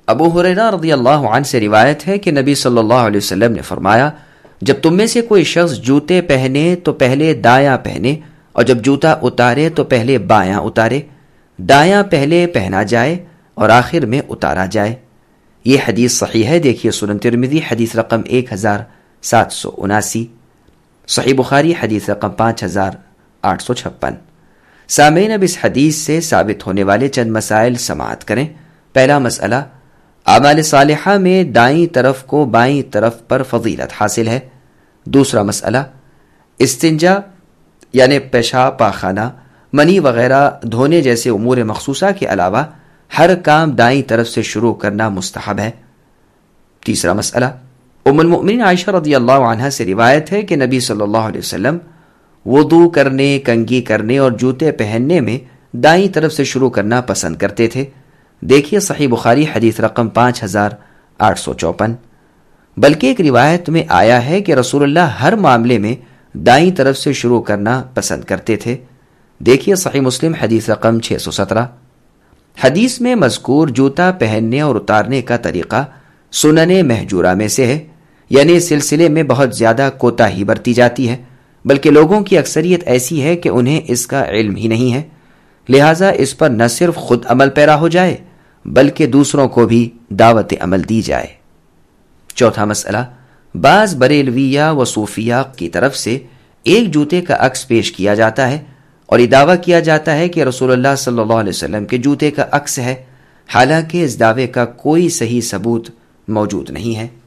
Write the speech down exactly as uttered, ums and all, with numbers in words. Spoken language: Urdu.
ابو ہریرہ رضی اللہ عنہ سے روایت ہے کہ نبی صلی اللہ علیہ وسلم نے فرمایا، جب تم میں سے کوئی شخص جوتے پہنے تو پہلے دایاں پہنے، اور جب جوتا اتارے تو پہلے بایاں اتارے، دایاں پہلے پہنا جائے اور آخر میں اتارا جائے۔ یہ حدیث صحیح ہے، دیکھیے سنن ترمذی حدیث رقم ایک ہزار سات سو اناسی، صحیح بخاری حدیث رقم پانچ ہزار آٹھ سو چھپن۔ سامعین، اب اس حدیث سے ثابت ہونے والے چند مسائل سماعت کریں۔ پہلا مسئلہ، اعمال صالحہ میں دائیں طرف کو بائیں طرف پر فضیلت حاصل ہے۔ دوسرا مسئلہ، استنجا یعنی پیشاب، پاخانہ، منی وغیرہ دھونے جیسے امور مخصوصہ کے علاوہ ہر کام دائیں طرف سے شروع کرنا مستحب ہے۔ تیسرا مسئلہ، ام المؤمنین عائشہ رضی اللہ عنہا سے روایت ہے کہ نبی صلی اللہ علیہ وسلم وضو کرنے، کنگھی کرنے اور جوتے پہننے میں دائیں طرف سے شروع کرنا پسند کرتے تھے، دیکھیے صحیح بخاری حدیث رقم پانچ ہزار آٹھ سو چوپن۔ بلکہ ایک روایت میں آیا ہے کہ رسول اللہ ہر معاملے میں دائیں طرف سے شروع کرنا پسند کرتے تھے، دیکھیے صحیح مسلم حدیث رقم چھ سو سترہ۔ حدیث میں مذکور جوتا پہننے اور اتارنے کا طریقہ سنن مہجورہ میں سے ہے، یعنی اس سلسلے میں بہت زیادہ کوتاہی برتی جاتی ہے، بلکہ لوگوں کی اکثریت ایسی ہے کہ انہیں اس کا علم ہی نہیں ہے، لہٰذا اس پر نہ صرف خود عمل پیرا ہو جائے بلکہ دوسروں کو بھی دعوت عمل دی جائے۔ چوتھا مسئلہ، بعض بریلویہ و صوفیہ کی طرف سے ایک جوتے کا عکس پیش کیا جاتا ہے اور یہ دعویٰ کیا جاتا ہے کہ رسول اللہ صلی اللہ علیہ وسلم کے جوتے کا عکس ہے، حالانکہ اس دعوے کا کوئی صحیح ثبوت موجود نہیں ہے۔